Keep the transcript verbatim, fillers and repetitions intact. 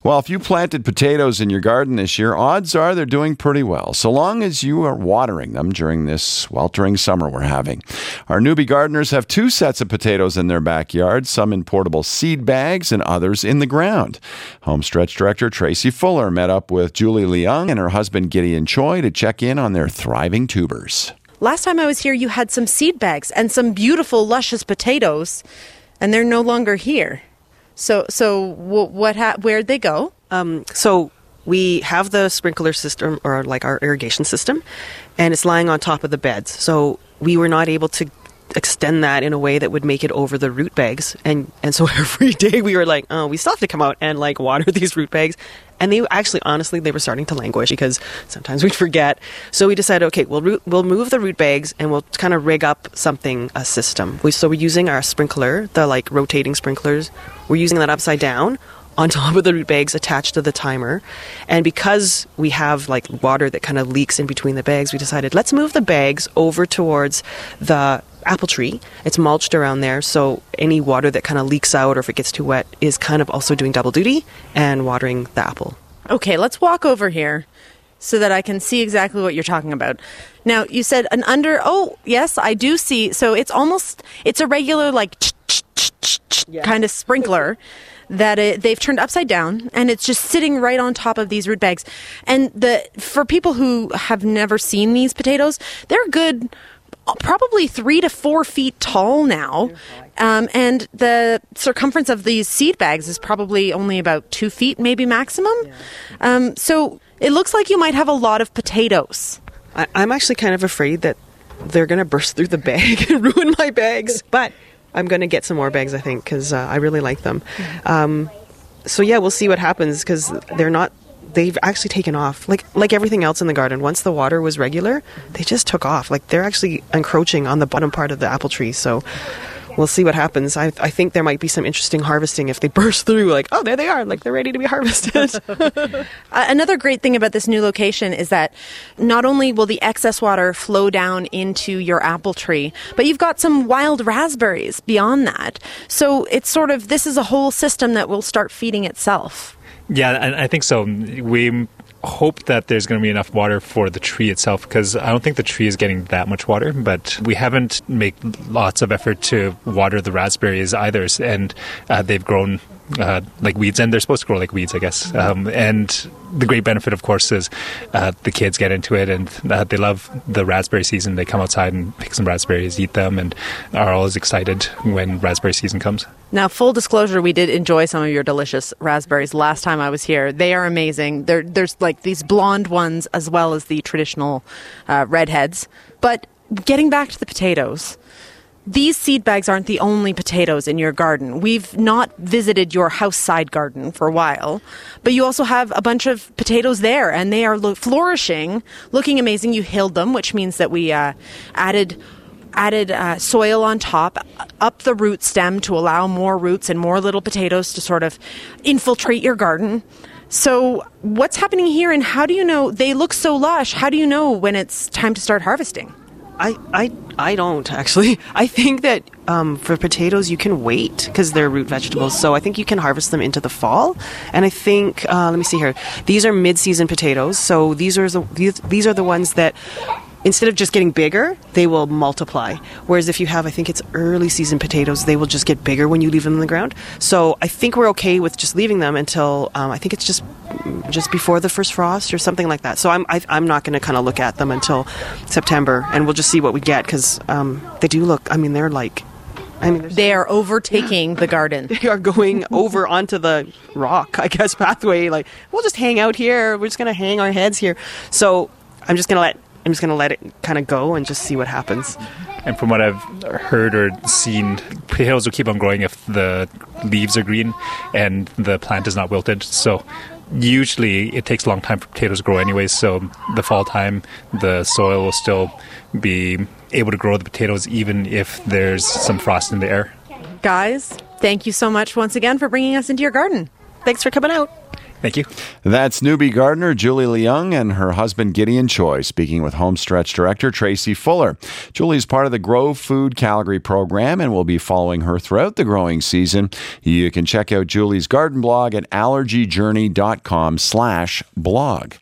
Well, if you planted potatoes in your garden this year, odds are they're doing pretty well, so long as you are watering them during this sweltering summer we're having. Our newbie gardeners have two sets of potatoes in their backyard, some in portable seed bags and others in the ground. Homestretch Director Tracy Fuller met up with Julie Leung and her husband Gideon Choi to check in on their thriving tubers. Last time I was here, you had some seed bags and some beautiful, luscious potatoes, and they're no longer here. So, so what? Ha- where'd they go? Um, so we have the sprinkler system, or like our irrigation system, and it's lying on top of the beds. So we were not able to extend that in a way that would make it over the root bags. And, and so every day we were like, oh, we still have to come out and like water these root bags. And they actually, honestly, they were starting to languish because sometimes we'd forget. So we decided, okay, we'll root, we'll move the root bags and we'll kind of rig up something, a system. We, so we're using our sprinkler, the like rotating sprinklers. We're using that upside down on top of the root bags attached to the timer. And because we have like water that kind of leaks in between the bags, we decided let's move the bags over towards the apple tree. It's mulched around there, so any water that kind of leaks out or if it gets too wet is kind of also doing double duty and watering the apple. Okay, let's walk over here so that I can see exactly what you're talking about. Now, you said an under, oh, yes, I do see. So it's almost, it's a regular like yeah. kind of sprinkler that it, they've turned upside down, and it's just sitting right on top of these root bags. And the for people who have never seen these potatoes, they're good, probably three to four feet tall now. Um, and the circumference of these seed bags is probably only about two feet, maybe maximum. Yeah. Um, so it looks like you might have a lot of potatoes. I, I'm actually kind of afraid that they're going to burst through the bag and ruin my bags. But I'm going to get some more bags, I think, because uh, I really like them. Um, so yeah, we'll see what happens because they're not, they've actually taken off. Like like everything else in the garden, once the water was regular, they just took off. Like they're actually encroaching on the bottom part of the apple tree. So we'll see what happens. I, I think there might be some interesting harvesting if they burst through, like, oh, there they are, like they're ready to be harvested. uh, another great thing about this new location is that not only will the excess water flow down into your apple tree, but you've got some wild raspberries beyond that. So it's sort of, this is a whole system that will start feeding itself. Yeah, I think so. We hope that there's going to be enough water for the tree itself, because I don't think the tree is getting that much water, but we haven't made lots of effort to water the raspberries either, and uh, they've grown uh, like weeds, and they're supposed to grow like weeds, I guess. Um, and the great benefit, of course, is uh, the kids get into it, and uh, they love the raspberry season. They come outside and pick some raspberries, eat them, and are always excited when raspberry season comes. Now, full disclosure, we did enjoy some of your delicious raspberries last time I was here. They are amazing. There, there's like these blonde ones as well as the traditional uh, redheads. But getting back to the potatoes, these seed bags aren't the only potatoes in your garden. We've not visited your house side garden for a while, but you also have a bunch of potatoes there, and they are lo- flourishing, looking amazing. You hilled them, which means that we uh, added... added uh, soil on top, up the root stem to allow more roots and more little potatoes to sort of infiltrate your garden. So what's happening here, and how do you know they look so lush? How do you know when it's time to start harvesting? I, I, I don't, actually. I think that um, for potatoes, you can wait because they're root vegetables. So I think you can harvest them into the fall. And I think, uh, let me see here. These are mid-season potatoes. So these are the, these, these are the ones that, instead of just getting bigger, they will multiply. Whereas if you have, I think it's early season potatoes, they will just get bigger when you leave them in the ground. So I think we're okay with just leaving them until, um, I think it's just just before the first frost or something like that. So I'm I, I'm not going to kind of look at them until September, and we'll just see what we get, because um, they do look, I mean, they're like, I mean, they are overtaking the garden. They are going over onto the rock, I guess, pathway. Like, we'll just hang out here. We're just going to hang our heads here. So I'm just going to let I'm just going to let it kind of go and just see what happens. And from what I've heard or seen, potatoes will keep on growing if the leaves are green and the plant is not wilted. So usually it takes a long time for potatoes to grow anyways. So the fall time, the soil will still be able to grow the potatoes even if there's some frost in the air. Guys, thank you so much once again for bringing us into your garden. Thanks for coming out. Thank you. That's newbie gardener Julie Leung and her husband Gideon Choi speaking with Homestretch Director Tracy Fuller. Julie is part of the Grow Food Calgary program and will be following her throughout the growing season. You can check out Julie's garden blog at allergyjourney dot com slash blog.